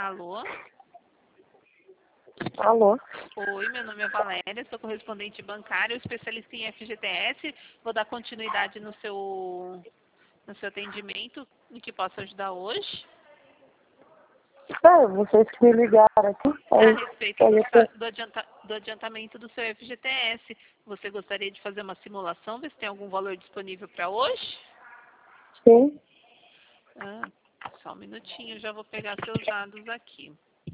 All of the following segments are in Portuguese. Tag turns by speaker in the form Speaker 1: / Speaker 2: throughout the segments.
Speaker 1: Alô?
Speaker 2: Alô?
Speaker 1: Oi, meu nome é Valéria, sou correspondente bancário, especialista em FGTS. Vou dar continuidade no seu atendimento, em que posso ajudar hoje.
Speaker 2: Vocês que me ligaram aqui.
Speaker 1: A respeito
Speaker 2: Aí eu
Speaker 1: do adiantamento do seu FGTS. Você gostaria de fazer uma simulação, ver se tem algum valor disponível para hoje?
Speaker 2: sim.
Speaker 1: Só um minutinho, já vou pegar seus dados aqui.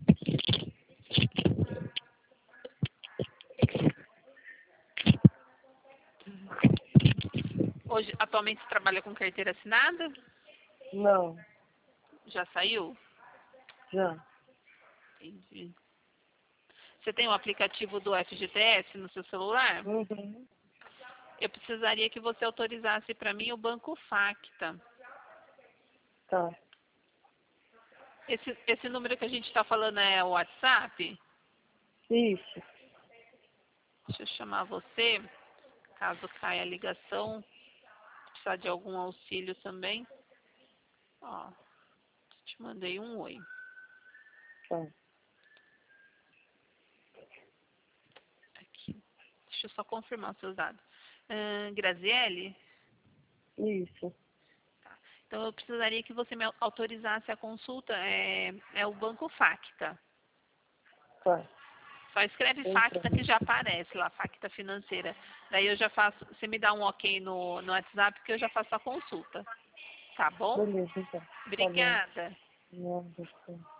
Speaker 1: Hoje, atualmente, você trabalha com carteira assinada?
Speaker 2: Não,
Speaker 1: Já saiu?
Speaker 2: já.
Speaker 1: Entendi. Você tem o aplicativo do FGTS no seu celular?
Speaker 2: Uhum.
Speaker 1: Eu precisaria que você autorizasse para mim o Banco Facta.
Speaker 2: Tá.
Speaker 1: Esse número que a gente está falando é o WhatsApp?
Speaker 2: Isso.
Speaker 1: Deixa eu chamar você, caso caia a ligação, precisar de algum auxílio também. Ó, te mandei um oi.
Speaker 2: Tá.
Speaker 1: Aqui. Deixa eu só confirmar os seus dados. Graziele?
Speaker 2: Isso.
Speaker 1: Tá. Então, eu precisaria que você me autorizasse a consulta. É o Banco Facta.
Speaker 2: Tá.
Speaker 1: Só escreve
Speaker 2: Entra.
Speaker 1: Facta que já aparece lá, Facta Financeira. Daí eu já faço, você me dá um ok no WhatsApp que eu já faço a consulta. Tá bom?
Speaker 2: Beleza, então. Tá bom.
Speaker 1: Obrigada.
Speaker 2: Não,